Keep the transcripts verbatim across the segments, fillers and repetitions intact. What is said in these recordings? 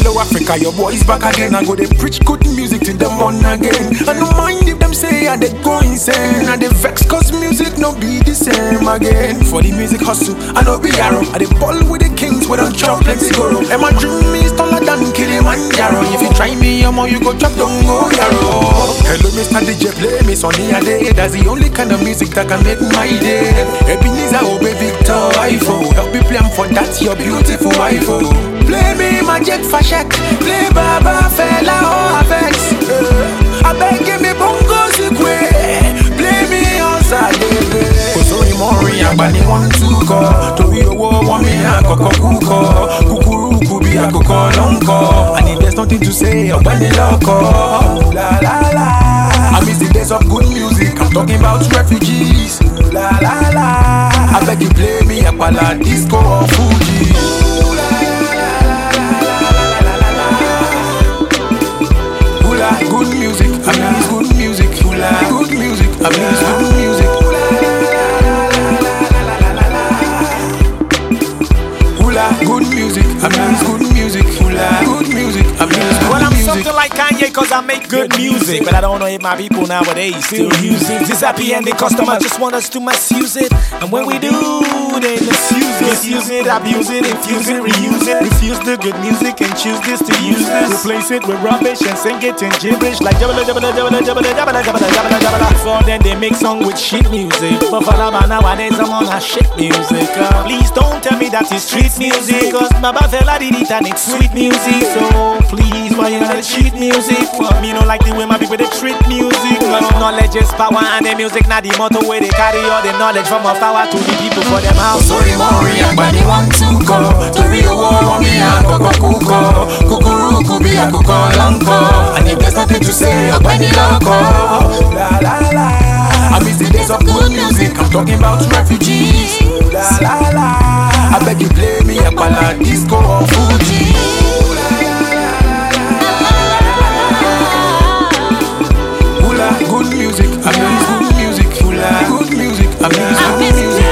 Hello Africa, your boys back again. I go they preach good music till them born again. I don't mind if them say I they go insane. I they vex cause music no be the same again. For the music hustle, I know be arrow. I they ball with the kings, we don't chop plenty goro. And my dream is taller than Kilimanjaro. If you try me, I'm you go chop, don't go yarrow. Hello Mister D J, play me Sonny Ade. That's the only kind of music that can make my day. Ebenezer, Obey, Victor, iPhone. Help me play for that, your beautiful iPhone. Play me Magic Fashek, play Baba Fela or Avex. uh, I beg give me bongo sikwe, play me Osadebe. Kosori mori agbani one two ko, tori owo want me akoko kuko, kukuru kubi akoko lonko. And if there's nothing to say, ogbani loko. La la la, I miss the days of good music. I'm talking about refugees. La la la, I beg you play me Apala disco or Fuji. Good music, I mean it's good music. Good music, I mean it's good music. Good music, I mean it's good music. Good music, I mean it's good well, I'm music. something like Kanye cause I make good music. But I don't know if my people nowadays still use it. This happy ending customer just want us to misuse it. And when we do, they misuse it. Misuse it, abuse it, infuse it, reuse it. Refuse the good music and choose this to use this. Replace it with rubbish and sing it in gibberish like jabba jabba jabba jabba jabba jabba jabba jabba. Before then they make song with shit music. But for now nowadays I'm on a shit music. uh, Please don't tell me that it's street music, cause Baba Fela did it and it's sweet music. So please, why you not cheat music? Me no like the way my people they treat music. Cause knowledge is power and the music not the motto where they carry all the knowledge from a power to the people for them house. Sorry mori agbani one two ko, tori owo want me akoko kuko, kukuru kubi akoko lonko. And if there's nothing to say, ogbani loko. La la la, I miss the days of good music. I'm talking about refugees. La la la, I beg you play me Apala disco or Fuji. Hula, good music, I mean it's good music. Hula, good music, I mean it's good music.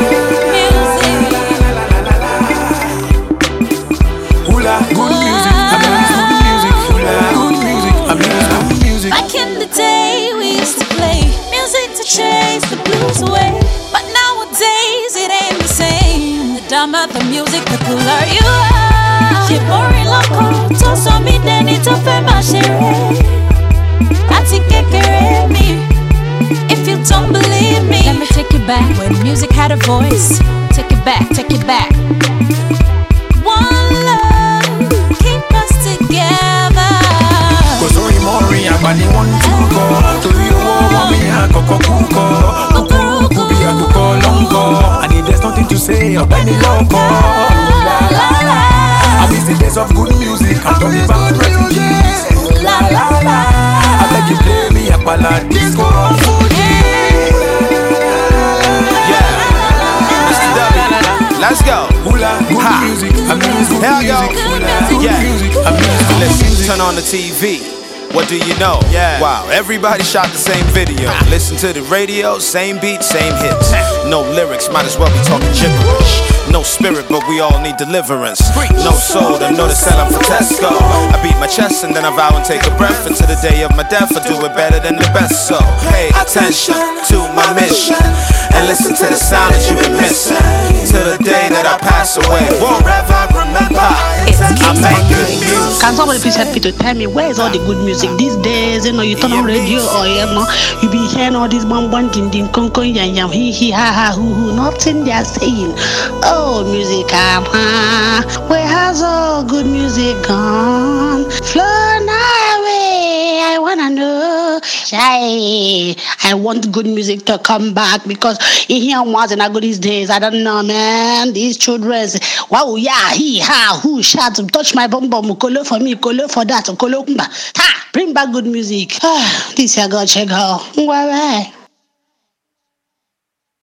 Hula, good music, I mean it's good music. Hula, good music, I mean it's good music. Back in the day we used to play music to chase the blues away. But nowadays it ain't the same. The dumber the music, the cooler you are. J'ai boring loco, to so me then it's a fema chérie. Ati kekere me. If you don't believe me, let me take you back when music had a voice. Take it back, take it back. One love, keep us together. Kosori mori agbani one two ko, tori owo want me akoko kuko, kukuru kubi akoko lonko. And if there's nothing to say, ogbani loko. La la la, I miss the days of good music. I'm talking about refugees. La la la, I beg you play me Apala disco or Fuji. Yeah, Mister W, let's go. Hula, good ha. Music, I mean it's good Here music. Hula, good yeah. music, I mean it's good Listen, music. turn on the T V. What do you know? Yeah. Wow, everybody shot the same video. Listen to the radio, same beat, same hits. No lyrics, might as well be talking gibberish. No spirit, but we all need deliverance. No soul, them know to sell them for Tesco. I beat my chest and then I vow and take a breath. Until the day of my death, I do it better than the best. So pay attention to my mission and listen to the sound that you've been missing. Till the day that I pass away, forever remember I make good music. Can somebody please help me to tell me where is all the good music these days? You know, you turn on radio or you know, you be hearing all this bum bum ding ding kong kong yang yang hee hee ha ha hoo hoo. Nothing they are saying. Oh, music, um, uh, where has all good music gone? Flown away. I wanna know. Shy. I want good music to come back because in here was in a good these days. I don't know, man. These children, wow, yeah, he ha who shout, touch my bum bum, colo for me, colo for that, colo. Ha, bring back good music. Ah, this I got check out. Why?